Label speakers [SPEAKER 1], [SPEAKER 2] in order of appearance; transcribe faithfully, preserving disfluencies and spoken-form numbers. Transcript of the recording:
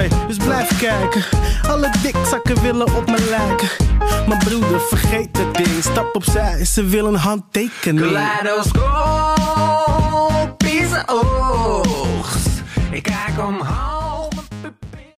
[SPEAKER 1] Hey, dus blijf kijken. Alle dikzakken willen op me lijken. Mijn broeder, vergeet het ding. Stap opzij, ze willen een handtekening.
[SPEAKER 2] Kaleidoscoop is oogst. Ik kijk omhoog.